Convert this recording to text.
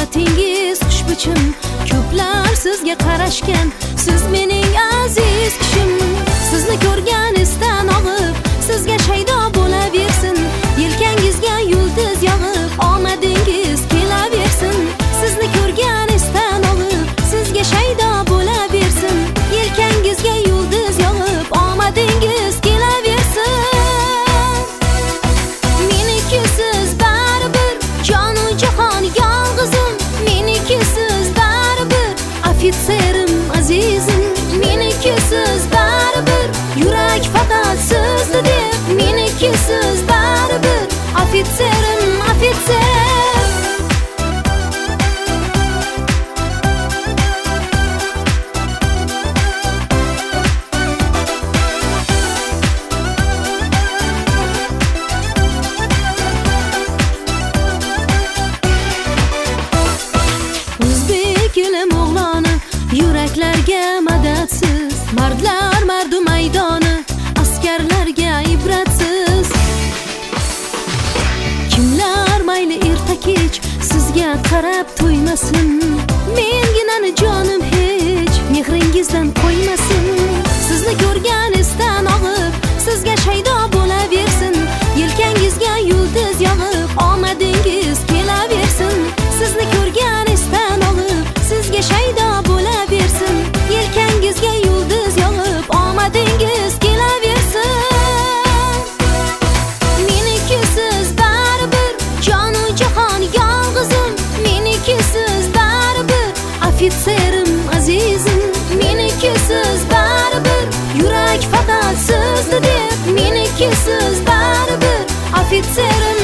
Suratingiz xushbichim, ko'plar sizga qarashgan. Siz mening aziz kishim. Sizni ko'rgan isdan og'ib, sizga shaydo bo'laversin. Yelkangizga yulduz yog'ib, omadingiz kelaversin. Sizni ko'rgan isdan og'ib, sizga shaydo bo'laversin. Yelkangizga yulduz yog'ib, omadingiz kelaversin. Meniki siz baribir, jonu jahon yolg'izim. Meniki siz baribir, ofitserim azizim. Meniki siz baribir, yurak faqat sizni deb. Meniki siz baribir, ofitserim, ofitser. Yuraklarga madadsiz, mardlar mardu maydoni, askarlarga ibratsiz. Kimlar mayli erta kech sizga qarab to'ymasin. Menginani jonim hech mehringizdan qo'ymasin. Sizni ko'rgan isdan og'ib, sizga shaydo bo'laversin. Yelkangizga yulduz yog'ib, omadingiz kelaversin. Sizni ko'rgan isdan og'ib, sizga shaydo bo'laversin. Yelkangizga yulduz yog'ib, omadingiz kelaversin. Meniki siz baribir, jonu jahon yolg'izim. Meniki siz baribir, ofitserim azizim. Meniki siz baribir, yurak faqat sizni deb. Meniki siz baribir, ofitserim